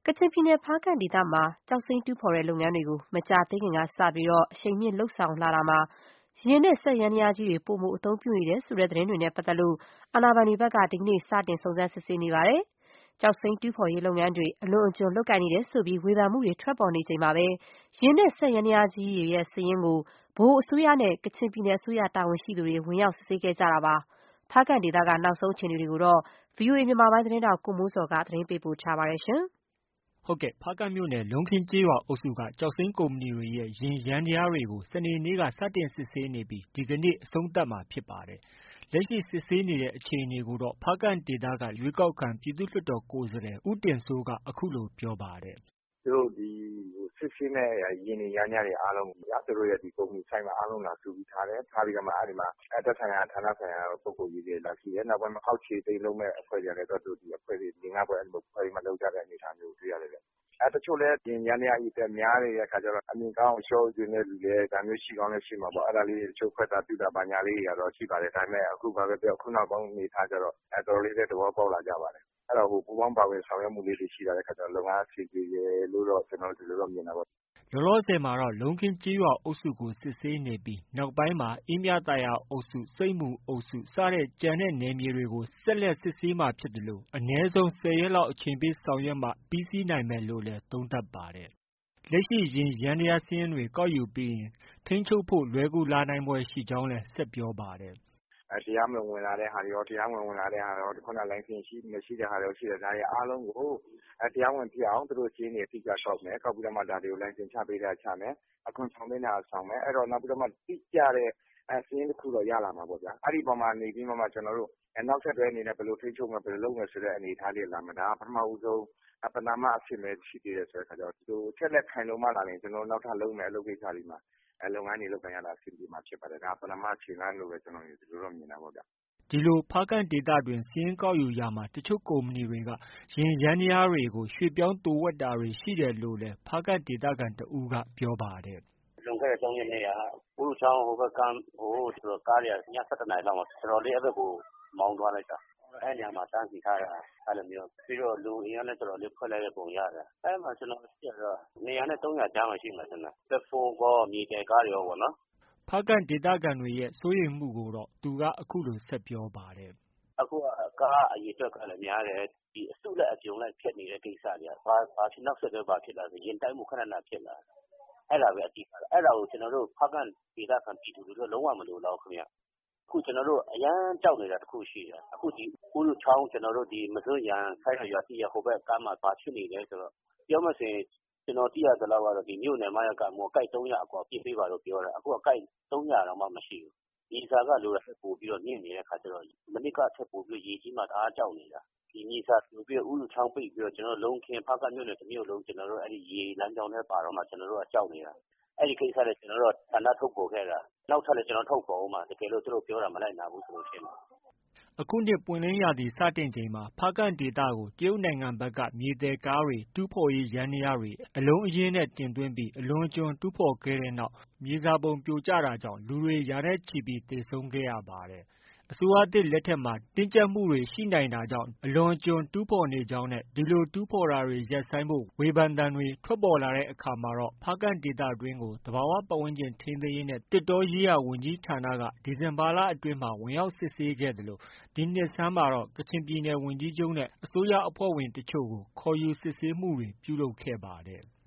ကချင်ပြည်နယ် ဖားကန့်ဒေသမှာ ကျောက်စိမ်းတူးဖော်တဲ့လုပ်ငန်းတွေကို မကြာသေးခင်ကစပြီး အရှိန်မြှင့်လုပ်ဆောင်လာတာမှာ ယာဉ်နဲ့ စက်ယန္တရားကြီးတွေ ပိုမိုအသုံးပြုနေတယ်ဆိုတဲ့သတင်းတွေနဲ့ပတ်သက်လို့ အာဏာပိုင်တွေဘက်က ဒီကနေ့ စတင်စုံစမ်းစစ်ဆေးနေပါတယ်။ ကျောက်စိမ်းတူးဖော်ရေးလုပ်ငန်းတွေ အလွန်အကျွံလုပ်ကိုင်နေတယ်ဆိုပြီး ဝေဖန်မှုတွေထွက်ပေါ်နေချိန်မှာပဲ ယာဉ်နဲ့ စက်ယန္တရားကြီးတွေရဲ့ စာရင်းကို ဗဟိုအစိုးရနဲ့ ကချင်ပြည်နယ်အစိုးရတာဝန်ရှိသူတွေ ဝင်ရောက်စစ်ဆေးခဲ့ကြတာပါ။ ဖားကန့်ဒေသက နောက်ဆုံးအခြေအနေတွေကို ဗွီအိုအေမြန်မာပိုင်းသတင်းထောက် ကိုမိုးဇော်က တင်ပြထားပါတယ်။ဖားကန့်မြို့နယ် လုံးခင်းကျေးရွာအုပ်စုက ကျောက်စိမ်းကုမ္ပဏီတွေရဲ့ ယာဉ်ယန္တရားတွေကို စနေနေ့က စတင်စစ်ဆေးနေပြီး ဒီကနေ့ အဆုံးသတ်မှာဖြစ်ပါတယ်။ လက်ရှိစစ်ဆေးနေတဲ့အခြေအနေကိုတော့ ဖားကန့်ဒေသက ရွေးကောက်ခံပြည်သူ့လွှတ်တော်ကိုယ်စားလှယ် ဦးတင်စိုးက အခုလို ပြောပါတယ်။ “သူတို့စစ်ဆေးမယ့်ယာဉ်တွေယန္တရားတွေအားလုံးကို သူတို့ရဲ့ကုမ္ပဏီဆိုက်မှာအားလုံးလာစုပြီးထားတယ်။ ထားပြီးတော့မှ အဲဒီမှာ သက်ဆိုင်ရာဌာနဆိုင်ရာပုဂ္ဂိုလ်ကြီးတွေလာကြည့်တယ်။ နောက်ပိုင်းမှာ အောက်ခြေသိမ်းလုပ်မယ့်အဖွဲ့တွေကလည်း အဖွဲ့တွေ ၄-၅ ဖွဲ့လုပ်ကြတဲ့အနေအထားမျိုးတွေ့ရတယ်ဗျ။ တချို့လည်း ယာဉ်ယန္တရားအရေအတွက်များနေတဲ့အခါကျတော့ အမြင့်ကားကိုလျှော့ချင်တဲ့လူလည်း ဒါမျိုးရှိကောင်းလည်းရှိမှာပေါ့။ အဲဒါလေးတွေ တချို့ခွဲတာပြုတာတွေကတော့ ရှိပါတယ်။ ဒါပေမဲ့ အခုဘာပဲပြောပြော အခုနောက်ဆုံးအနေအထားကျတော့ တော်တော်လေးလည်း သဘောပေါက်လာကြပါတယ်။ အဲတော့ ပူးပေါင်းပါဝင်ဆောင်ရွက်မှုလေးတွေရှိလာတဲ့အခါကျတော့ လုပ်ငန်းအဆင်ပြေတယ်လို့တော့ ကျနော်တို့ ဒီလိုတော့မြင်တာပေါ့။ ” လောလောဆယ်မှာတော့ လုံးခင်းကျေးရွာအုပ်စုကို စစ်ဆေးနေပြီး နောက်ပိုင်းမှာ အေးမြသာယာအုပ်စု၊ ဆိပ်မူအုပ်စု စတဲ့ ကျန်တဲ့နယ်မြေတွေကို ဆက်လက်စစ်ဆေးမှာဖြစ်သလို အနည်းဆုံး ၁၀ ရက်လောက် အချိန်ပေးဆောင်ရွက်မှ ပြီးစီးနိုင်မယ်လို့လည်း သုံးသပ်ပါတယ်။ လက်ရှိ ယာဉ်ယန္တရားစာရင်းတွေကောက်ယူပြီးရင် ထိန်းချုပ်ဖို့ လွယ်ကူလာနိုင်ဖွယ်ရှိကြောင်းလည်း ဆက်ပြောပါတယ်။ “တရားမဝင်ဝင်လာတဲ့ဟာတွေရော တရားဝင်ဝင်လာတဲ့ဟာရော လိုင်စင်မရှိတဲ့ဟာတွေရောရှိတယ်။ ဒါတွေအားလုံးကို တရားဝင်ဖြစ်အောင် သူတို့စာရင်းတွေအတိအကျကောက်မယ်။ ကောက်ပြီးတော့မှ ဒါတွေကို လိုင်စင်ချပေးတဲ့ဟာချမယ်။ အခွန်ဆောင်သင့်တဲ့ဟာဆောင်မယ်။ နောက်ပြီးတော့မှ တိကျတဲ့စာရင်းတခုတော့ ရလာမှာပေါ့ဗျာ။ အဲဒီအပေါ်မှာနေပြီးမှ ကျနော်တို့ နောက်ဆက်တွဲအနေနဲ့ ဘယ်လိုထိန်းချုပ်မယ်၊ ဘယ်လိုလုပ်မယ်ဆိုတဲ့အနေအထားလေးတွေလာမယ်။ ဒါက ပထမဦးဆုံး ပဏာမအဆင့်ပဲရှိသေးတယ်ဆိုတဲ့အခါကျတော့ အချက်အလက်ခိုင်လုံမှသာလျှင် ကျနော်တို့ နောက်ထပ်လုပ်မယ့် အလုပ်ကိစ္စတွေမှာ လုပ်ငန်းတွေလုပ်ကိုင်ရတာ အဆင်ပြေမှာဖြစ်ပါတယ်။ ဒါက ပဏာမခြေလှမ်းလို့ပဲ ကျနော်ဒီလိုတော့မြင်တာပေါ့ဗျ။ ” ဒီလို ဖားကန့်ဒေသတွင်း စာရင်းကောက်ယူရာမှာ တချို့ကုမ္ပဏီတွေက ယာဉ်ယန္တရားတွေကို ရွှေ့ပြောင်းသိုဝှက်တာတွေ ရှိတယ်လို့လည်း ဖားကန့်ဒေသခံတစ်ဦးက ပြောပါတယ်။ “လွန်ခဲ့တဲ့ ၃ ရက်နေ့က ဥရုချောင်းဟိုဘက်ကမ်းကို ကားတွေက ည ၁၁ နာရီလောက်မှာ တော်တော်လေး အဲဒီဘက်ကို မောင်းသွားလိုက်တာ။ အဲဒီနေရာမှာ တန်းစီထားတာ အဲလိုမျိုး။ ပြီးတော့ လူအင်အားလည်း တော်တော်လေးဖွဲ့လိုက်တဲ့ပုံရတယ်။ အဲဒီမှာ ကျနော်ကြည့်တာတော့ ၂၀၀ နဲ့ ၃၀၀ ကြားမှာရှိမယ်ထင်တယ်။ ဘက်ဖိုးရော မြေသယ်ကားတွေရောပေါ့နော်။ ” ဖားကန့်ဒေသခံတွေရဲ့ စိုးရိမ်မှုကိုတော့ သူက အခုလို ဆက်ပြောပါတယ်။ “အခုက ကားအရေအတွက်ကလည်းများတယ်။ အစုလိုက်အပြုံလိုက်ဖြစ်နေတဲ့ကိစ္စတွေက နောက်ဆက်တွဲဘာဖြစ်လာလဲဆို ယာဉ်တိုက်မှုခဏခဏဖြစ်လာတယ်။ အဲဒါပဲ အဓိက။ အဲဒါကို ကျနော်တို့ ဖားကန့်ဒေသခံပြည်သူလူထုက လုံးဝမလိုလားဘူးခင်ဗျ။ အခုကျနော်တို့ အရမ်းကြောက်နေတာတစ်ခုရှိတယ်။ အခုဒီ ဥရုချောင်း မစွန်းယန်ဆိုက်တဲ့ရွာထိပ်က ဟိုဘက်ကမ်းမှာ ဘာဖြစ်နေလဲဆိုတော့ ပြောမယ်ဆိုရင် ကျနော်သိရသလောက်ကတော့ မြို့နယ်မရက ကိုက် ၃၀၀ အကွာအပြစ်ပေးပါလို့ပြောတယ်။ အခုက ကိုက် ၃၀၀ တောင်မှမရှိဘူး။ မြေစာကလိုတာထက်ပိုပြီးမြင့်နေတဲ့အခါကျတော့ မနှစ်ကထက်ပိုပြီး ရေကြီးမှာ တအားကြောက်နေတာ။ ဒီမြေစာပြိုပြီးတော့ ဥရုချောင်းပိတ်ပြီးတော့ ကျနော်တို့ လုံးခင်း ဖားကန့်မြို့နယ်တစ်မြို့လုံး ရေလမ်းကြောင်းထဲပါတော့မှာ ကျနော်တို့က ကြောက်နေတာ။ အဲဒီကိစ္စလည်း ကျနော်တို့က ဆန္ဒထုတ်ဖော်ခဲ့တာ။ နောက်ထပ်လည်း ကျနော်တို့ ထုတ်ဖော်ဦးမှာ။ တကယ်လို့ သူတို့ပြောတာ မလိုက်နာဘူးဆိုရင်။” အခုနှစ် ပွင့်လင်းရာသီစတင်ချိန်မှာ ဖားကန့်ဒေသကို တရုတ်နိုင်ငံဘက်က မြေသယ်ကားတွေ၊ တူးဖော်ရေးယန္တရားတွေ အလုံးအရင်းနဲ့ တင်သွင်းပြီး အလွန်အကျွံတူးဖော်ခဲ့တဲ့နောက် မြေစာပုံပြိုကျတာကြောင့် လူတွေ ရာနဲ့ချီပြီး သေဆုံးခဲ့ရပါတယ်။ အစိုးရသစ်လက်ထက်မှာ တင်းကျပ်မှုတွေ ရှိနိုင်တာကြောင့် အလွန်အကျွံတူးဖော်နေကြောင်းနဲ့ ဒီလို တူးဖော်တာတွေ ရပ်ဆိုင်းဖို့ ဝေဖန်သံတွေ ထွက်ပေါ်လာတဲ့အခါမှာတော့ ဖားကန့်ဒေသတွင်းကို သဘာဝပတ်ဝန်းကျင်ထိန်းသိမ်းရေးနဲ့ သစ်တောရေးရာဝန်ကြီးဌာနက ဒီဇင်ဘာလအတွင်းမှာ ဝင်ရောက်စစ်ဆေးခဲ့သလို ဒီနှစ်ဆန်းမှာတော့ ကချင်ပြည်နယ်ဝန်ကြီးချုပ်နဲ့ အစိုးရအဖွဲ့ဝင်တချို့ကို ခေါ်ယူစစ်ဆေးမှုတွေ ပြုလုပ်ခဲ့ပါတယ်။